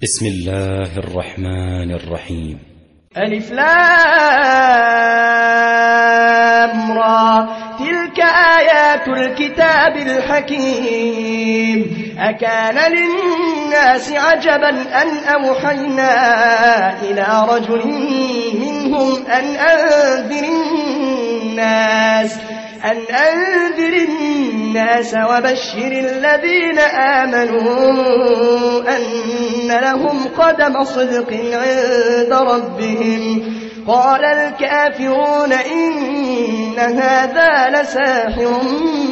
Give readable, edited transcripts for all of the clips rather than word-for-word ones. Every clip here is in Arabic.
بسم الله الرحمن الرحيم. ألف لام را، تلك آيات الكتاب الحكيم. أكان للناس عجبا أن أوحينا إلى رجل منهم أن أنذر الناس وبشر الذين آمنوا أن لهم قدم صدق عند ربهم. قال الكافرون إن هذا لساحر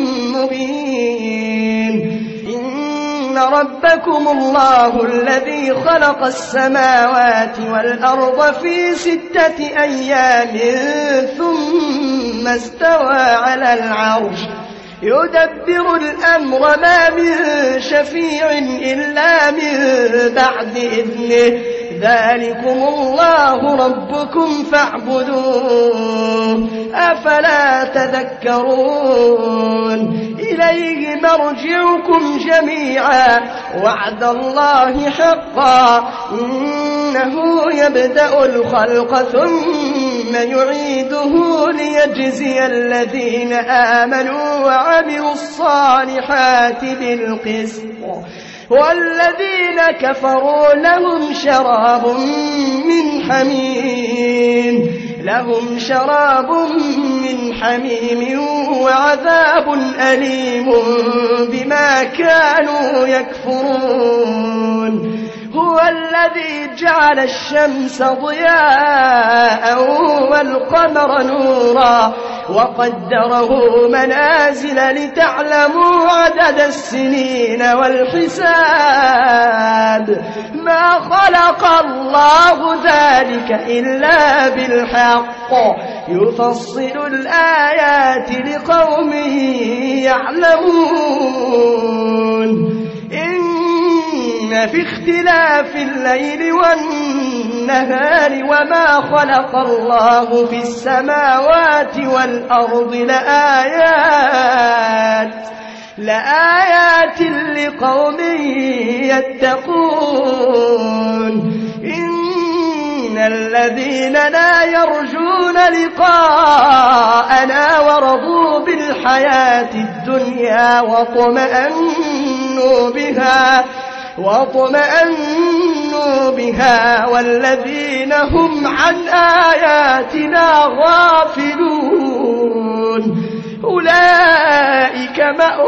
مبين. إن ربكم الله الذي خلق السماوات والأرض في 6 أيام ثم استوى على العرش يدبر الأمر ما من شفيع إلا من بعد إذنه. ذلكم الله ربكم فاعبدوه أفلا تذكرون. إليه مرجعكم جميعا وعد الله حقا إنه يبدأ الخلق ثم يعيده ليجزي الذين آمنوا وعملوا الصالحات بالقسط والذين كفروا لهم شراب من حميم وعذاب أليم بما كانوا يكفرون. هو الذي جعل الشمس ضياء والقمر نورا وقدره منازل لتعلموا عدد السنين والحساب. ما خلق الله ذلك إلا بالحق يفصل الآيات لقوم يعلمون. إن في اختلاف الليل والنهار وما خلق الله في السماوات والأرض لآيات لقوم يتقون. إن الذين لا يرجون لقاءنا ورضوا بالحياة الدنيا واطمأنوا بها والذين هم عن آياتنا غافلون أولئك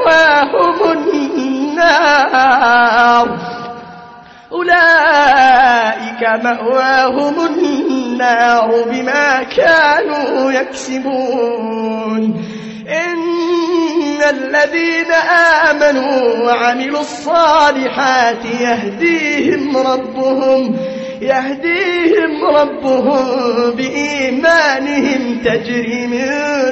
مأواهم النار بما كانوا يكسبون. إن الذين آمنوا وعملوا الصالحات يهديهم ربهم بإيمانهم تجري من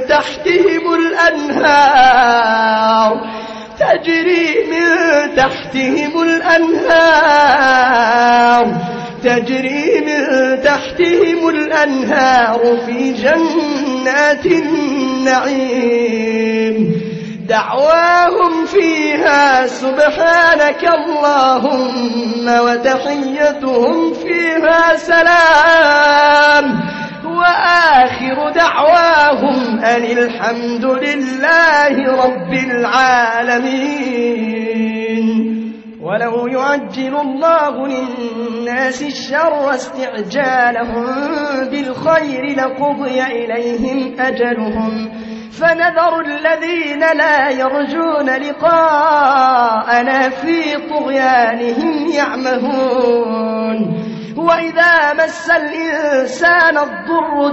تحتهم الأنهار في جنات النعيم. دعواهم فيها سبحانك اللهم وتحيتهم فيها سلام وآخر دعواهم أن الحمد لله رب العالمين. ولو يعجل الله للناس الشر استعجالهم بالخير لقضي إليهم أجلهم فنذر الذين لا يرجون لقاءنا في طغيانهم يعمهون. وإذا مس الإنسان الضر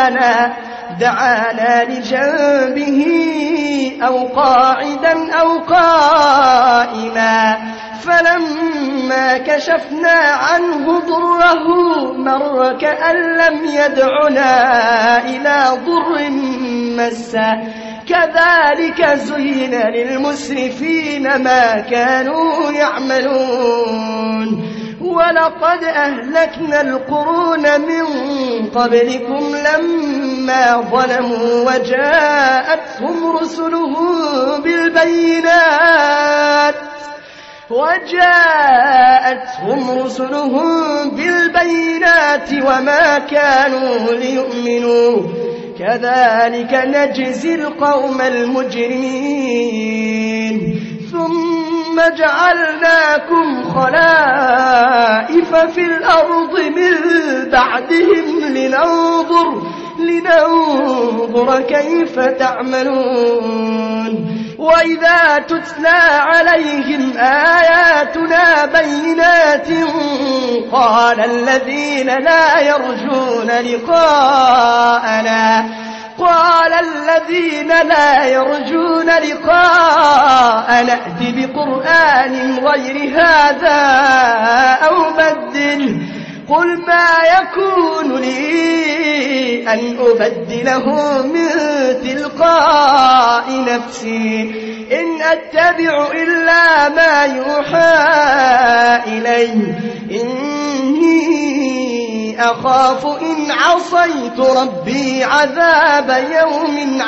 دعانا لجنبه أو قاعدا أو قائما فلما كشفنا عنه ضره مر كأن لم يدعنا إلى ضر مسه. كذلك زين للمسرفين ما كانوا يعملون. ولقد أهلكنا القرون من قبلكم لما ظلموا وجاءتهم رسلهم بالبينات وجاءتهم رسلهم بالبينات وما كانوا ليؤمنوا كذلك نجزي القوم المجرمين ثم جعلناكم خلائف في الأرض من بعدهم لننظر كيف تعملون وإذا تتلى عليهم آياتنا بينات قال الذين لا يرجون لقاءنا ائت بقرآن غير هذا أو بدله قل ما يكون لي أن أبدله من تلقاء نفسي إن أتبع إلا ما يوحى إلي إني أخاف إن عصيت ربي عذاب يوم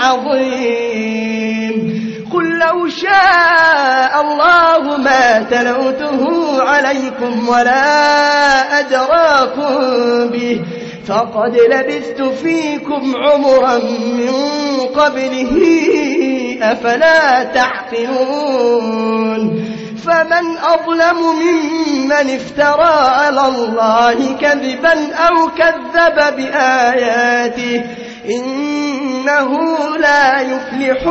عظيم قل لو شاء الله ما تلوته عليكم ولا أدراكم به فقد لبثت فيكم عمرا من قبله أفلا تعقلون فمن أظلم ممن افترى على الله كذبا أو كذب بآياته إنه لا يفلح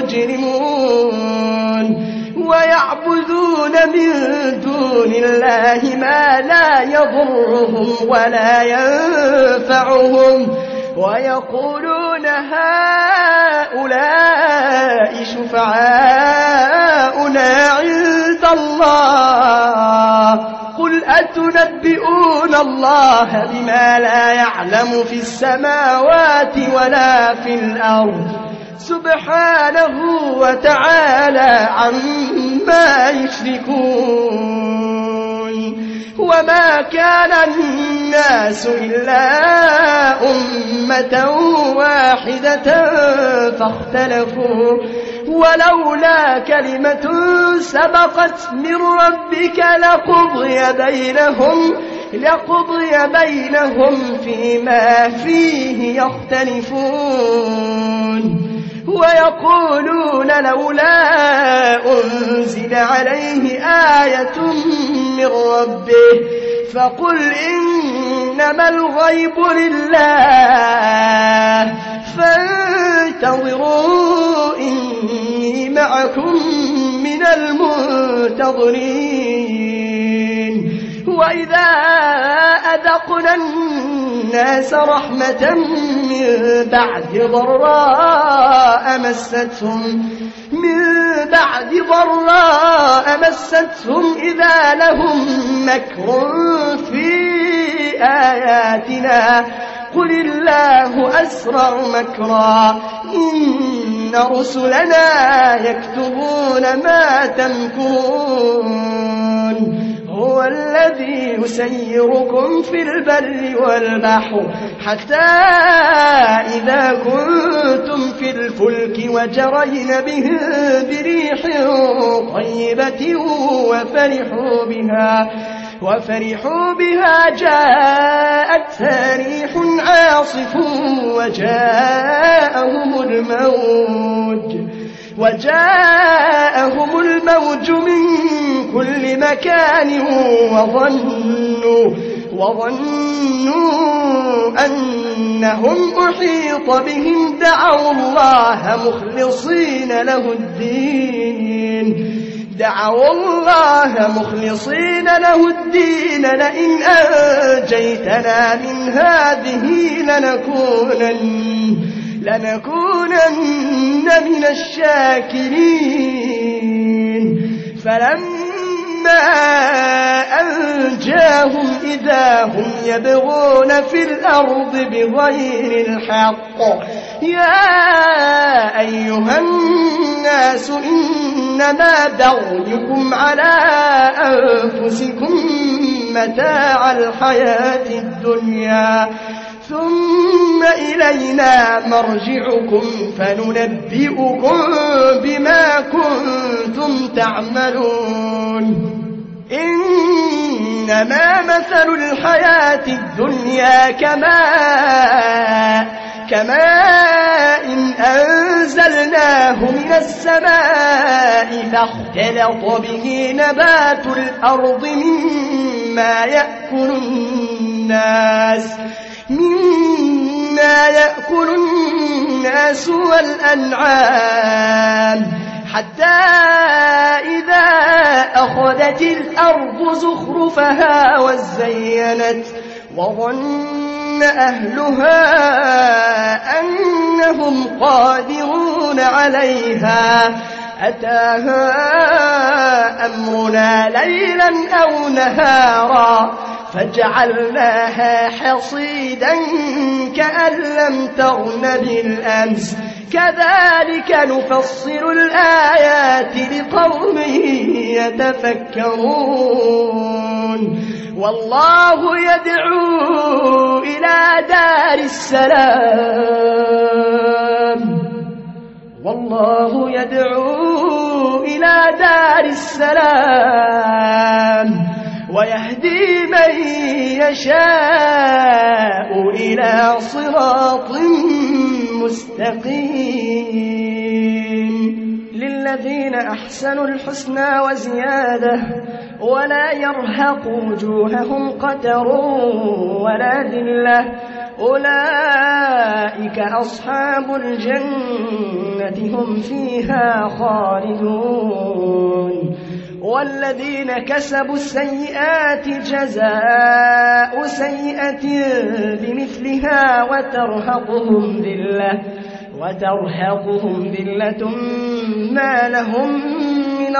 المجرمون ويعبدون من دون الله ما لا يضرهم ولا ينفعهم ويقولون هؤلاء شفعاؤنا عند الله قل أتنبئون الله بما لا يعلم في السماوات ولا في الأرض سبحانه وتعالى عما يشركون وما كان الناس إلا أمة واحدة فاختلفوا ولولا كلمة سبقت من ربك لقضي بينهم فيما فيه يختلفون ويقولون لولا أنزل عليه آية من ربه فقل إنما الغيب لله فانتظروا إني معكم من المنتظرين وإذا أذقنا الناس رحمة من بعد ضراء مستهم إذا لهم مكر في آياتنا قل الله أسرع مكرا إن رسلنا يكتبون ما تمكرون هو الذي يسيركم في البر والبحر حتى إذا كنتم في الفلك وجرين به بريح طيبة وفرحوا بها جاءتها ريح عاصف وجاءهم الموج من كل مكان وظنوا أنهم أحيط بهم دعوا الله مخلصين له الدين لئن أنجيتنا من هذه لنكونن من الشاكرين فلما أنجاهم إذا هم يبغون في الأرض بغير الحق يا أيها الناس إنما بغيكم على أنفسكم متاع الحياة الدنيا ثم إلينا مرجعكم فننبئكم بما كنتم تعملون إنما مثل الحياة الدنيا كماء أنزلناه من السماء فاختلط به نبات الأرض مما يأكل الناس والأنعام حتى إذا أخذت الأرض زخرفها وزينت وظن أهلها أنهم قادرون عليها أتاها أمرنا ليلا أو نهارا فجعلناها حصيدا كأن لم تغن بالأمس كذلك نفصل الآيات لقوم يتفكرون والله يدعو إلى دار السلام ويهدي من يشاء إلى صراط مستقيم للذين أحسنوا الحسنى وزيادة ولا يرهق وجوههم قتر ولا ذلة أولئك أصحاب الجنة هم فيها خالدون والذين كسبوا السيئات جزاء سيئة بمثلها وترهقهم ذلة ما لهم من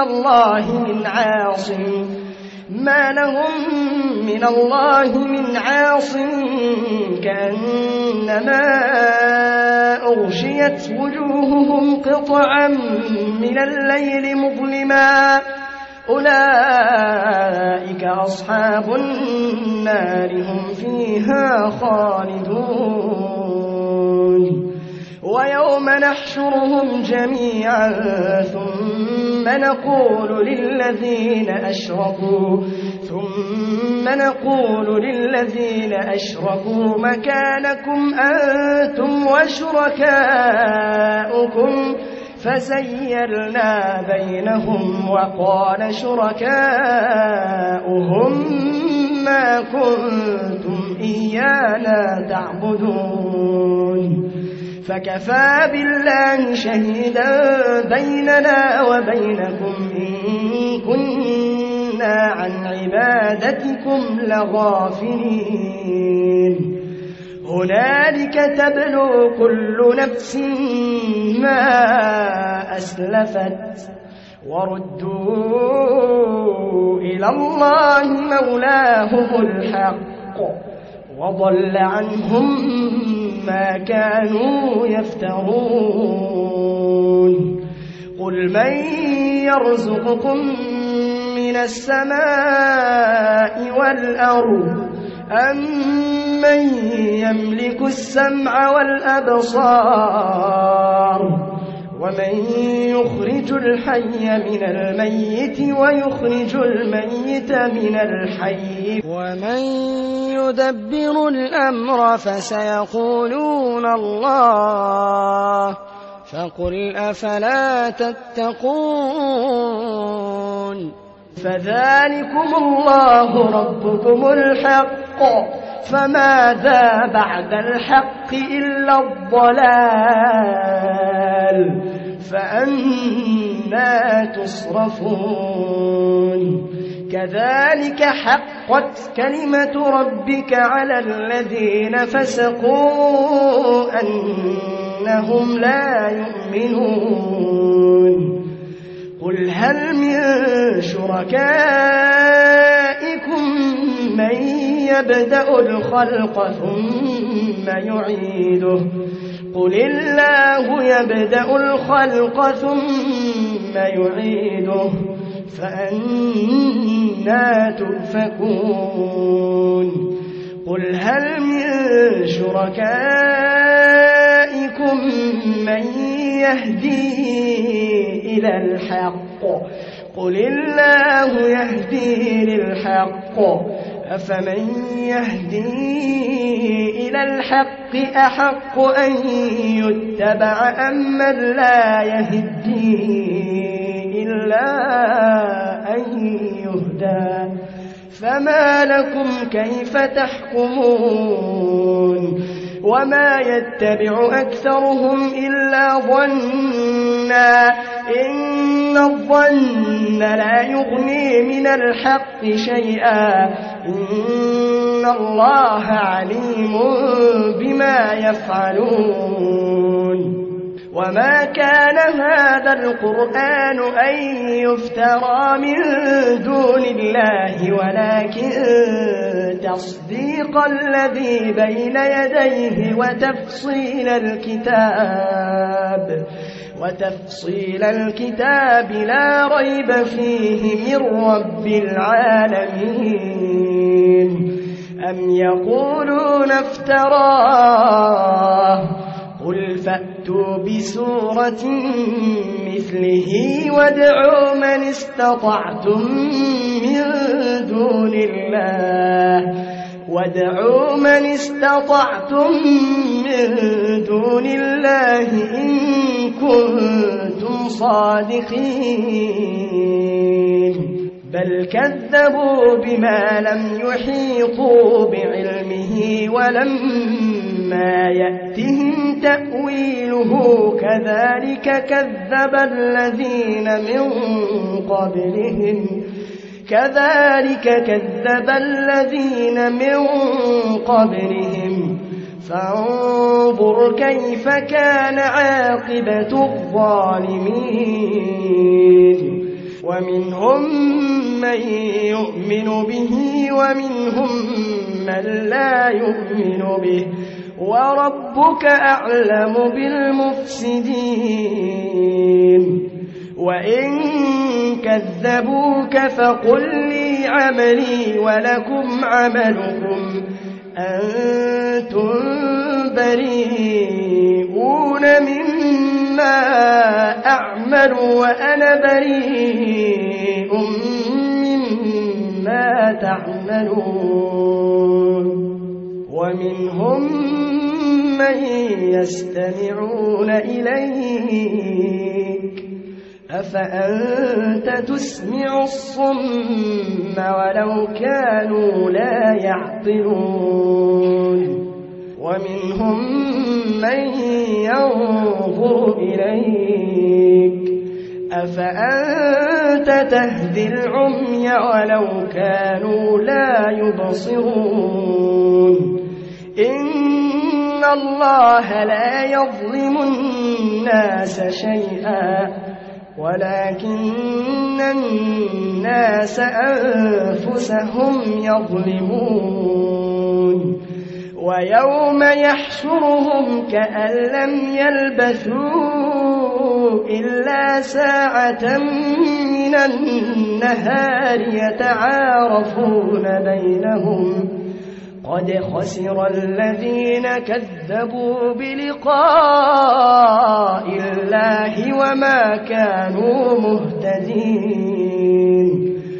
الله من عاصم كأنما أغشيت وجوههم قطعا من الليل مظلما أولئك أصحاب النار هم فيها خالدون ويوم نحشرهم جميعا ثم نقول للذين أشركوا مكانكم أنتم وشركاؤكم فزيّلنا بينهم وقال شركاؤهم ما كنتم إيانا تعبدون فكفى بالله شهيدا بيننا وبينكم إن كنا عن عبادتكم لغافلين هنالك تبلو كل نفس ما أسلفت وردوا إلى الله مولاهم الحق وضل عنهم ما كانوا يفترون قل من يرزقكم من السماء والأرض أمن يملك السمع والأبصار ومن يخرج الحي من الميت ويخرج الميت من الحي ومن يدبر الأمر فسيقولون الله فقل أفلا تتقون فذلكم الله ربكم الحق فماذا بعد الحق إلا الضلال فأنى تصرفون كذلك حقت كلمة ربك على الذين فسقوا أنهم لا يؤمنون قل هل من شركائكم من يبدأ الخلق ثم يعيده قل الله يبدأ الخلق ثم يعيده فأنى تؤفكون قل هل من شركائكم من يهدي إلى الحق قل الله يهدي للحق أفمن يهدي إلى الحق أحق أن يتبع أم من لا يهدي إلا أن يهدى فما لكم كيف تحكمون وما يتبع أكثرهم إلا ظنا إن الظن لا يغني من الحق شيئا إن الله عليم بما يفعلون وما كان هذا القرآن أن يفترى من دون الله ولكن تصديق الذي بين يديه وتفصيل الكتاب لا ريب فيه من رب العالمين أم يقولون افتراه قل فأتوا بسورة مثله وادعوا من استطعتم من دون الله إن كنتم صادقين بل كذبوا بما لم يحيطوا بعلمه ولما يأتهم تأويله كذلك كذب الذين من قبلهم فانظر كيف كان عاقبة الظالمين ومنهم من يؤمن به ومنهم من لا يؤمن به وربك أعلم بالمفسدين وإن كذبوك فقل لي عملي ولكم عملكم أنتم بريئون مما أعمل وأنا بريء مما تعملون ومنهم من يستمعون إليك أفأنت تسمع الصم ولو كانوا لا يعقلون ومنهم من ينظر إليك أفأنت تهدي العمي ولو كانوا لا يبصرون إن الله لا يظلم الناس شيئا ولكن الناس أنفسهم يظلمون ويوم يحشرهم كأن لم يلبثوا إلا ساعة من النهار يتعارفون بينهم قد خسر الذين كذبوا بلقاء الله وما كانوا مهتدين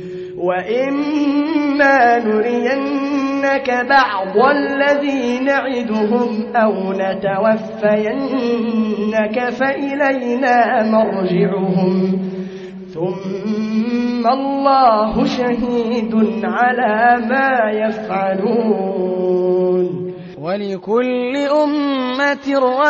وإما نرينك بعض الذي نعدهم أو نتوفينك فإلينا مرجعهم ثم الله شهيد على ما يفعلون ولكل أمة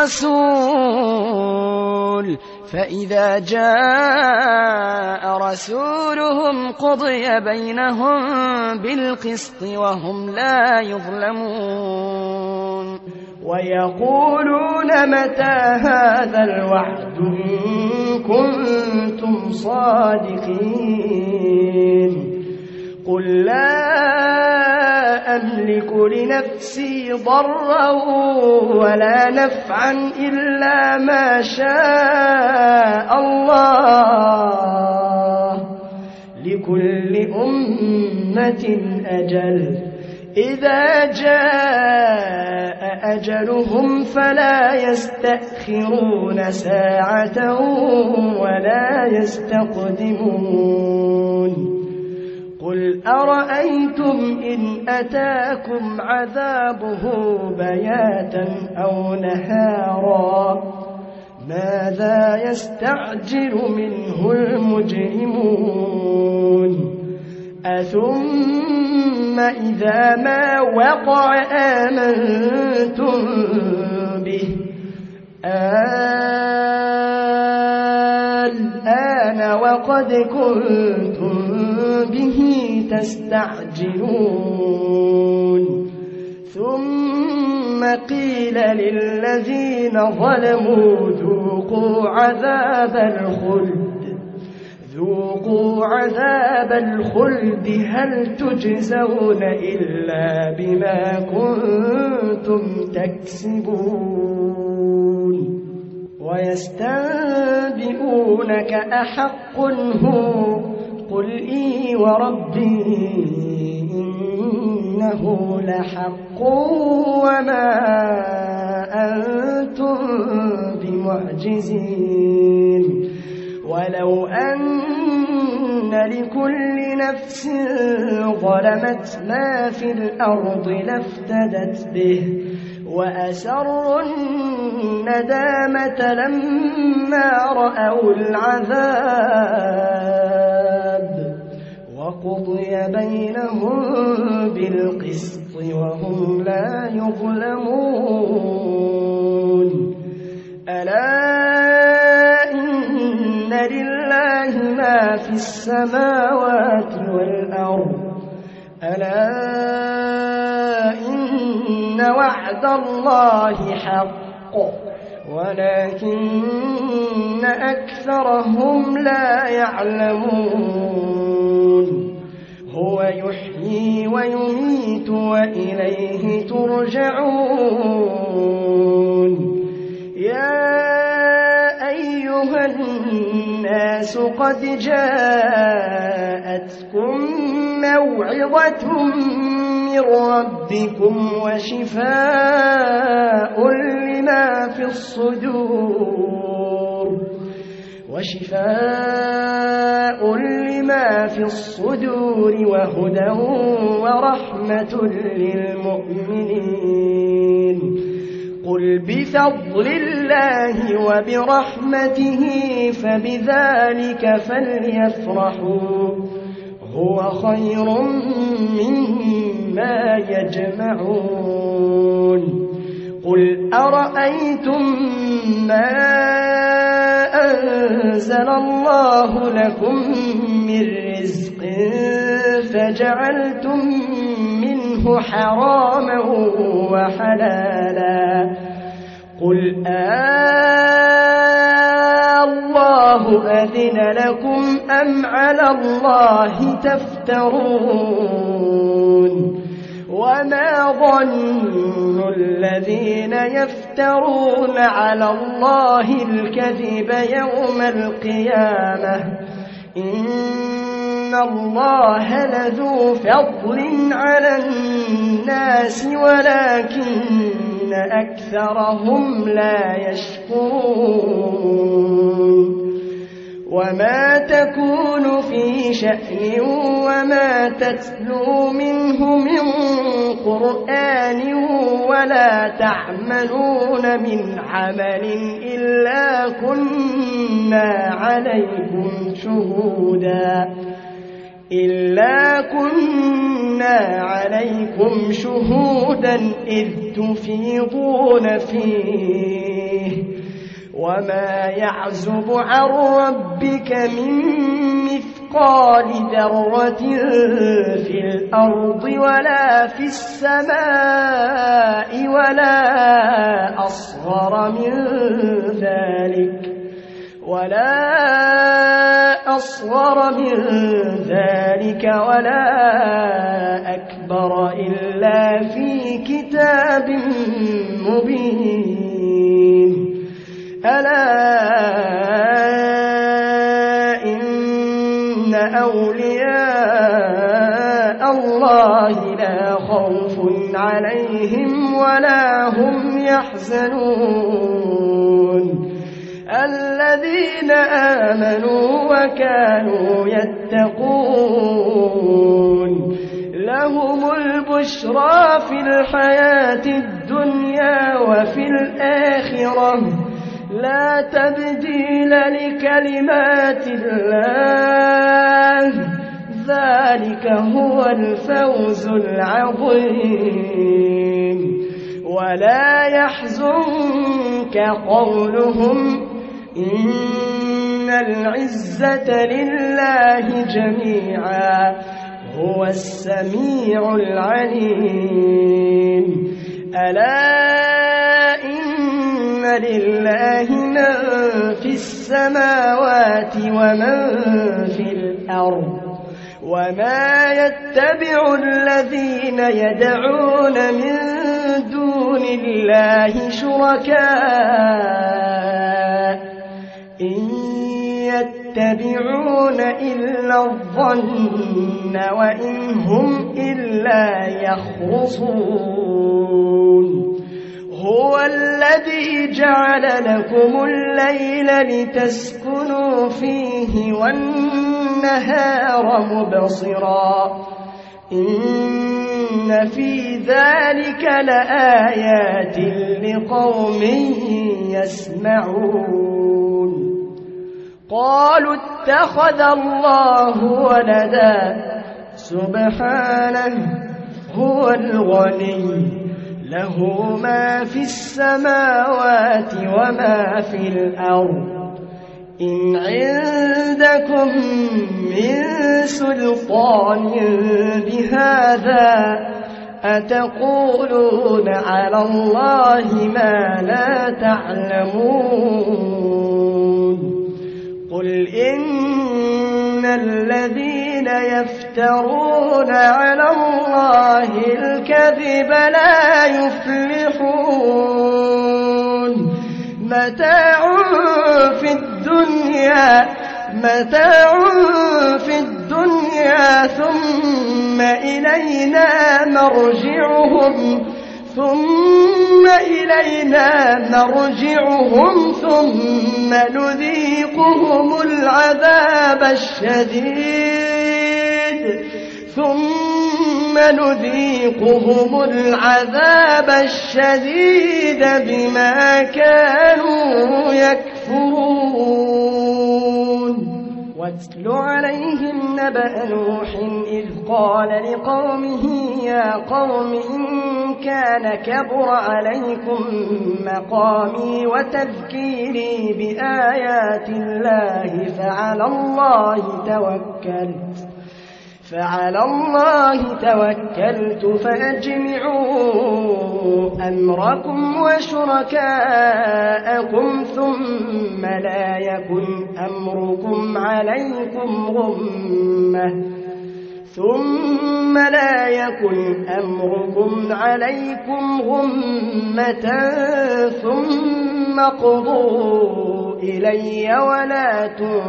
رسول فإذا جاء رسولهم قضي بينهم بالقسط وهم لا يظلمون ويقولون متى هذا الوعد إن كنتم صادقين قل لا أملك لنفسي ضرا ولا نفعا إلا ما شاء الله لكل أمة أجل إذا جاء أجلهم فلا يستأخرون ساعة ولا يستقدمون قل أرأيتم إن أتاكم عذابه بياتا أو نهارا ماذا يستعجل منه المجرمون أثم إذا ما وقع آمنتم به الآن وقد كنتم به تستعجلون ثم قيل للذين ظلموا ذوقوا عذاب الخلد هل تجزون إلا بما كنتم تكسبون ويستنبئونك أحق هو قل إي وربي إنه لحق وما أنتم بمعجزين ولو أن لكل نفس ظلمت ما في الأرض لافتدت به وأسروا الندامة لما رأوا العذاب وقضي بينهم بالقسط وهم لا يظلمون ألا إن لله ما في السماوات والأرض ألا إن وعد الله حق ولكن أكثرهم لا يعلمون هو يحيي ويميت وإليه ترجعون يا أيها الناس قد جاءتكم موعظة من ربكم وشفاء لما في الصدور وهدى ورحمة للمؤمنين قل بفضل الله وبرحمته فبذلك فليفرحوا هو خير مما يجمعون قل أرأيتم ما أنزل الله لكم من رزق فجعلتم منه حراما وحلالا قل الله أذن لكم أم على الله تفترون وما ظن الذين يفترون على الله الكذب يوم القيامة إن الله لذو فضل على الناس ولكن أكثرهم لا يشكرون وما تكون في شأن وما تتلو منه من قرآن ولا تعملون من عمل إلا كنا عليكم شهودا إذ تفيضون فيه وما يعزب عن ربك من مثقال ذرة في الأرض ولا في السماء ولا أصغر من ذلك ولا أكبر إلا في كتاب مبين ألا إن أولياء الله لا خوف عليهم ولا هم يحزنون الذين آمنوا وكانوا يتقون لهم البشرى في الحياة الدنيا وفي الآخرة لا تبديل لكلمات الله ذلك هو الفوز العظيم ولا يحزنك قولهم إن العزة لله جميعا هو السميع العليم ألا إن لله من في السماوات ومن في الأرض وما يتبع الذين يدعون من دون الله شركاء إن يتبعون إلا الظن وإن هم إلا يخرصون هو الذي جعل لكم الليل لتسكنوا فيه والنهار مبصرا إن في ذلك لآيات لقوم يسمعون قالوا اتخذ الله ولدا سبحانه هو الغني له ما في السماوات وما في الأرض إن عندكم من سلطان بهذا أتقولون على الله ما لا تعلمون قل إن الذين يفترون على الله الكذب لا يفلحون متاع في الدنيا ثم إلينا مرجعهم ثم نذيقهم العذاب الشديد بما كانوا يكفرون واتل عليهم نبأ نوح إذ قال لقومه يا قوم إن كان كبر عليكم مقامي وتذكيري بآيات الله فعلى الله توكلت فأجمعوا أمركم وشركاءكم ثم لا يكن أمركم عليكم غمة ثم اقضوا إلي ولا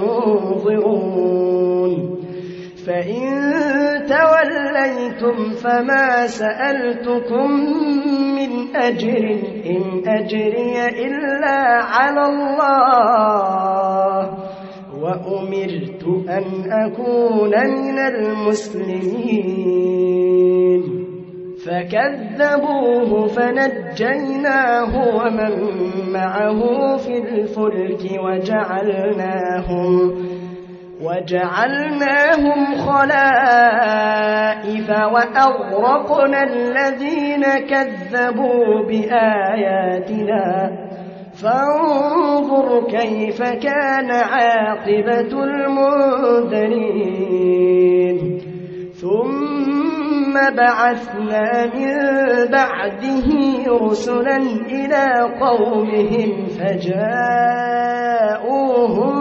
تنظرون فإن توليتم فما سألتكم من أجر إن أجري إلا على الله وأمرت أن أكون من المسلمين فكذبوه فنجيناه ومن معه في الفلك وجعلناهم خلائف وأغرقنا الذين كذبوا بآياتنا فانظر كيف كان عاقبة المنذرين ثم بعثنا من بعده رسلا إلى قومهم فجاءوهم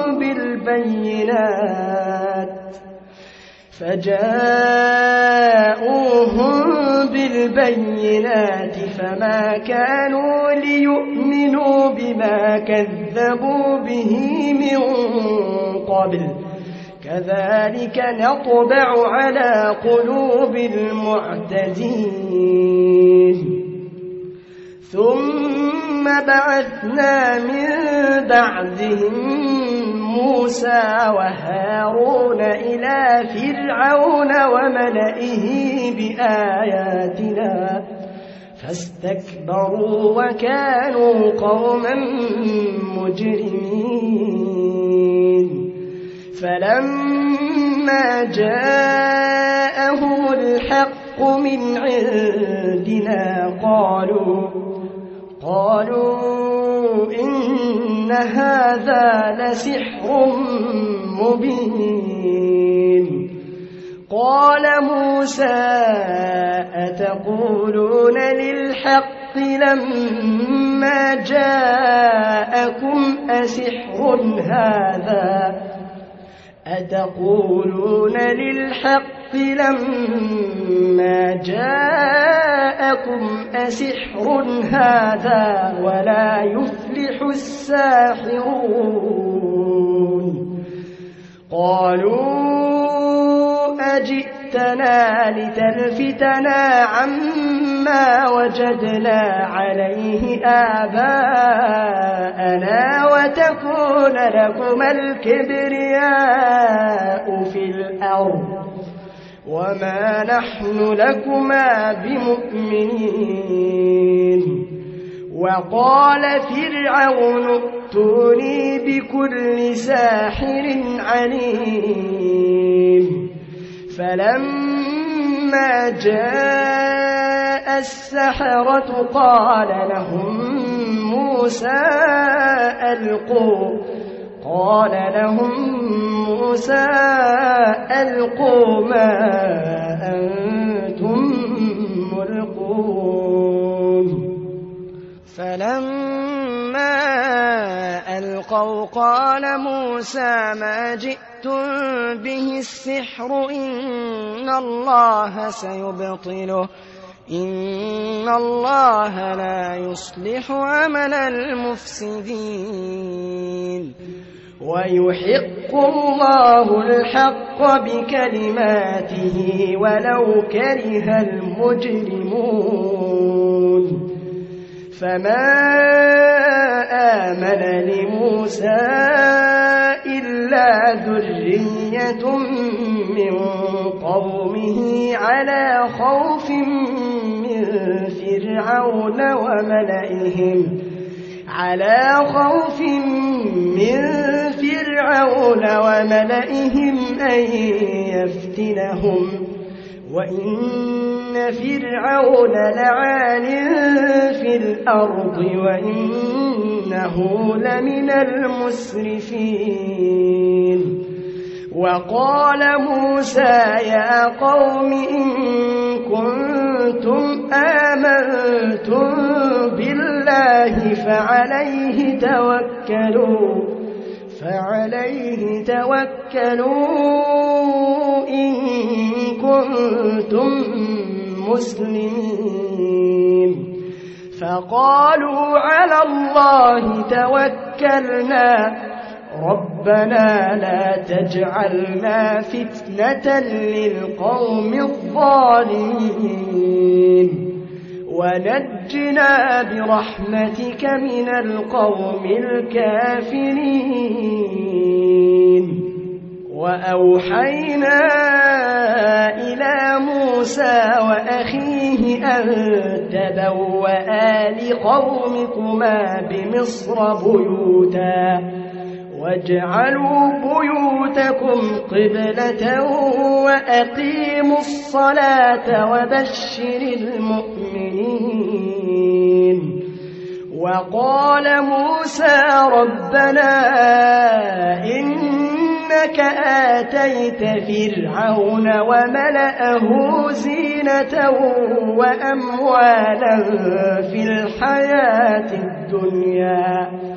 بالبينات فما كانوا ليؤمنوا بما كذبوا به من قبل كذلك نطبع على قلوب المعتدين ثم بعثنا من بعدهم موسى وهارون إلى فرعون وملئه بآياتنا فاستكبروا وكانوا قوما مجرمين فلما جاءهم الحق من عندنا قالوا إن هذا لسحر مبين قال موسى أتقولون للحق لما جاءكم أسحر هذا أتقولون للحق لما جاءكم أسحر هذا ولا يفلح الساحرون قالوا أجئتنا لتلفتنا عما وجدنا عليه آباءنا وتكون لكما الكبرياء في الأرض وما نحن لكما بمؤمنين وقال فرعون ائتوني بكل ساحر عليم فلما جاء السحرة قال لهم موسى ألقوا ما أنتم ملقون فلما ألقوا قال موسى ما جئتم به السحر إن الله سيبطله إن الله لا يصلح عمل المفسدين ويحق الله الحق بكلماته ولو كره المجرمون فما آمن لموسى إلا ذرية من قومه على خوف من فرعون وملئهم أن يفتنهم وإن فرعون لعال في الأرض وإنه لمن المسرفين وقال موسى يا قوم إن كنتم آمنتم بالله فعليه توكلوا إن كنتم مسلمين فقالوا على الله توكلنا ربنا لا تجعلنا فتنة للقوم الظالمين ونجنا برحمتك من القوم الكافرين وأوحينا إلى موسى وأخيه أن تبوأ لقومكما بمصر بيوتا واجعلوا بيوتكم قبلة وأقيموا الصلاة وبشر المؤمنين وقال موسى ربنا إنك آتيت فرعون وملأه زينة وأموالا في الحياة الدنيا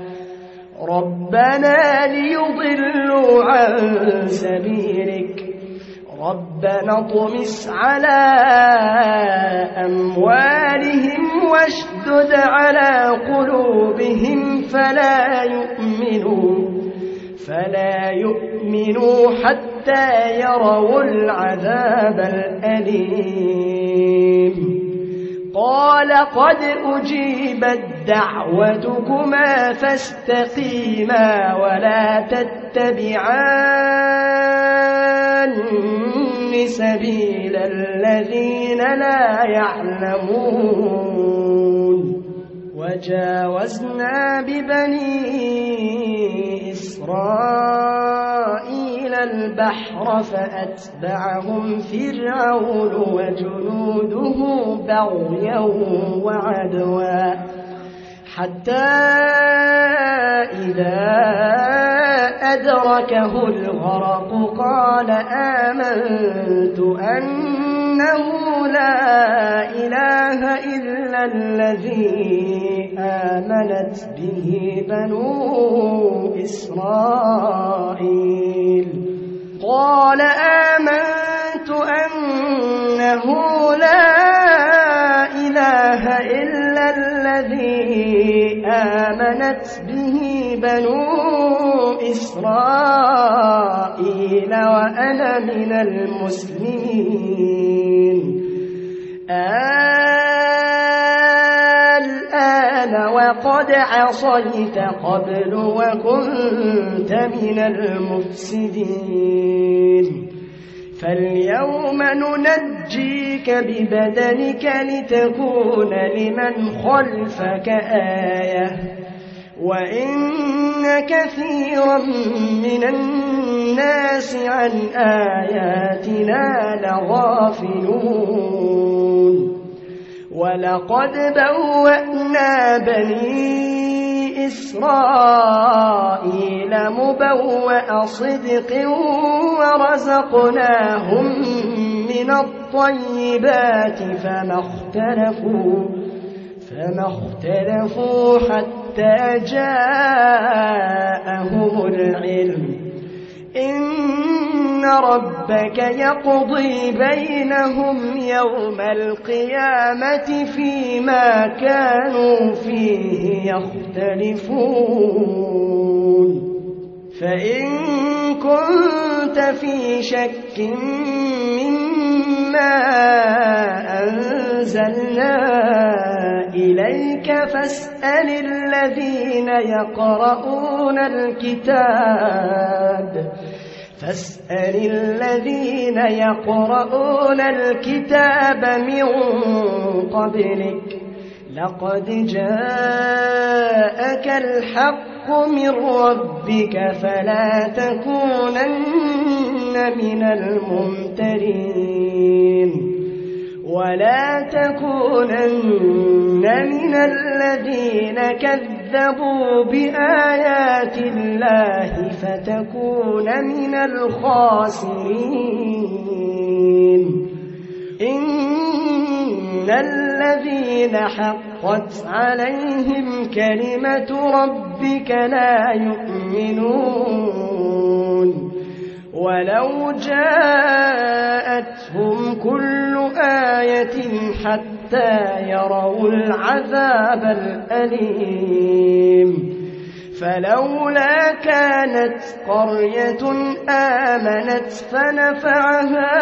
ربنا ليضلوا عن سبيلك ربنا اطمس على أموالهم واشدد على قلوبهم فلا يؤمنوا حتى حتى يروا العذاب الأليم قال قد أجيبت دعوتكما فاستقيما ولا تتبعان سبيل الذين لا يعلمون وجاوزنا ببني إسرائيل البحر فأتبعهم فرعون وجنوده بغيا وعدوا حتى إذا أدركه الغرق قال آمنت أنه لا إله إلا الذي آمنت به بنو إسرائيل قال آمنت أنه لا إله إلا الذي آمنت به بنو إسرائيل وأنا من المسلمين الآن وقد عصيت قبل وكنت من المفسدين فاليوم ننجيك ببدنك لتكون لمن خلفك آية وإن كثيرا من الناس عن آياتنا لغافلون ولقد بوأنا بني إسرائيل مبوأ صدق ورزقناهم من الطيبات فما اختلفوا حتى جاءهم العلم إن ربك يقضي بينهم يوم القيامة فيما كانوا فيه يختلفون فإن كنت في شك مما أنزلنا إليك فاسأل الذين يقرؤون الكتاب من قبلك لقد جاءك الحق من ربك فلا تكونن من الممترين ولا تكونن من الذين كذبوا بآيات الله فتكون من الخاسرين إن الذين حقت عليهم كلمة ربك لا يؤمنون ولو جاءتهم كل آية حتى يروا العذاب الأليم فلولا كانت قرية آمنت فنفعها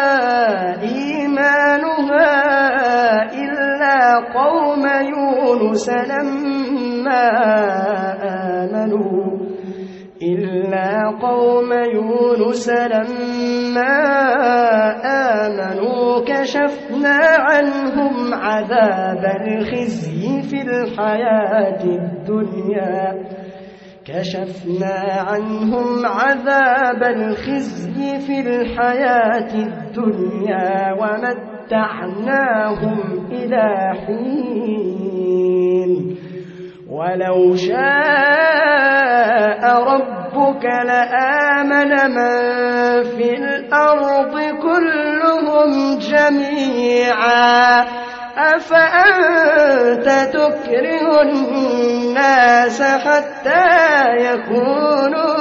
إيمانها إلا قوم يونس لما آمنوا كشفنا عنهم عذاب الخزي في الحياة الدنيا ومتعناهم إلى حين ولو شاء ربك لآمن من في الأرض كلهم جميعا أفأنت تكره الناس حتى يكونوا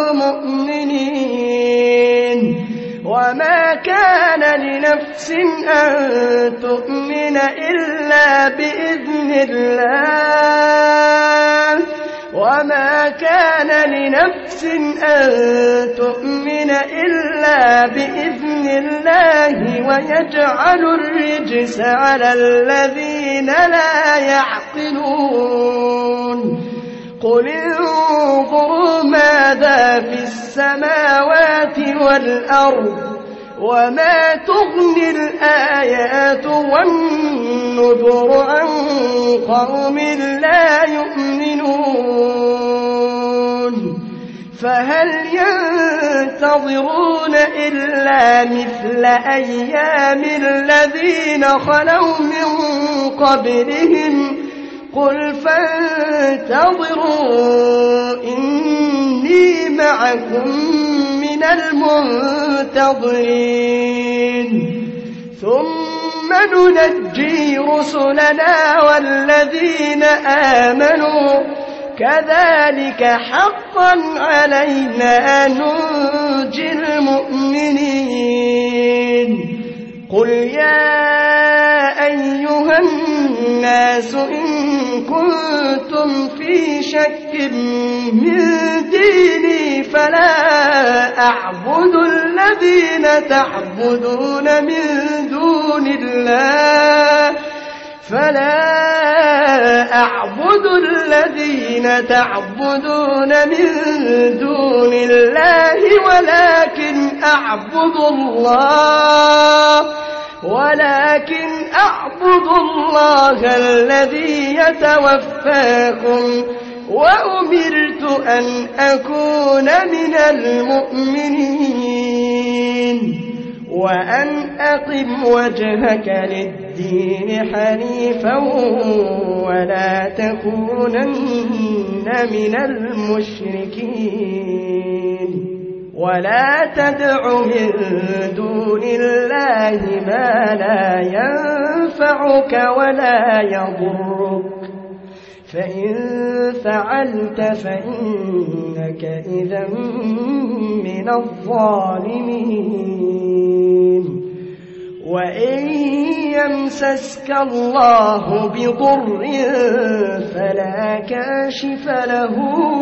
مؤمنين وما كان لنفس أن تؤمن إلا بإذن الله وما كان لنفس نفس أن تؤمن إلا بإذن الله ويجعل الرجس على الذين لا يعقلون قل انظروا ماذا في السماوات والأرض وما تغني الآيات والنذر عن قوم لا يؤمنون فهل ينتظرون إلا مثل أيام الذين خلوا من قبلهم قل فانتظروا إني معكم من المنتظرين ثم ننجي رسلنا والذين آمنوا كذلك حقا علينا ننجي المؤمنين قل يا أيها الناس إن كنتم في شك من ديني فلا أعبد الذين تعبدون من دون الله ولكن أعبد الله الذي يتوفاكم وأمرت أن أكون من المؤمنين وأن أقم وجهك للدين حنيفا ولا تكونن من المشركين ولا تدع من دون الله ما لا ينفعك ولا يضرك فإن فعلت فإنك إذا من الظالمين وإن يمسسك الله بضر فلا كاشف له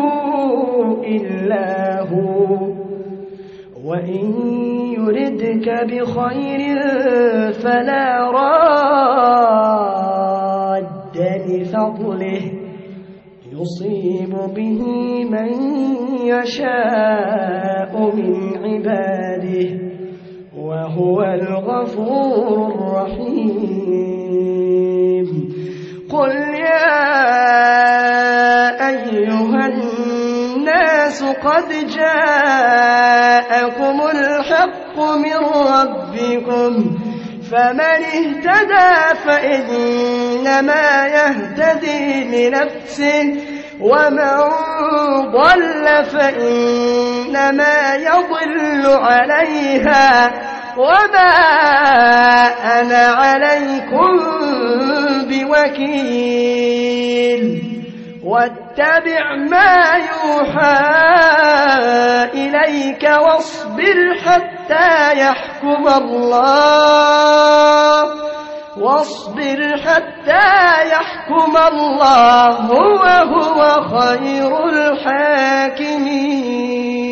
إلا هو وإن يردك بخير فلا راد لفضله يصيب به من يشاء من عباده وهو الغفور الرحيم قل يا أيها الناس قد جاءكم الحق من ربكم فمن اهتدى فإنما يهتدي لنفسه ومن ضل فإنما يضل عليها وما أنا عليكم بوكيل واتبع ما يوحى إليك واصبر حتى يحكم الله وهو خير الحاكمين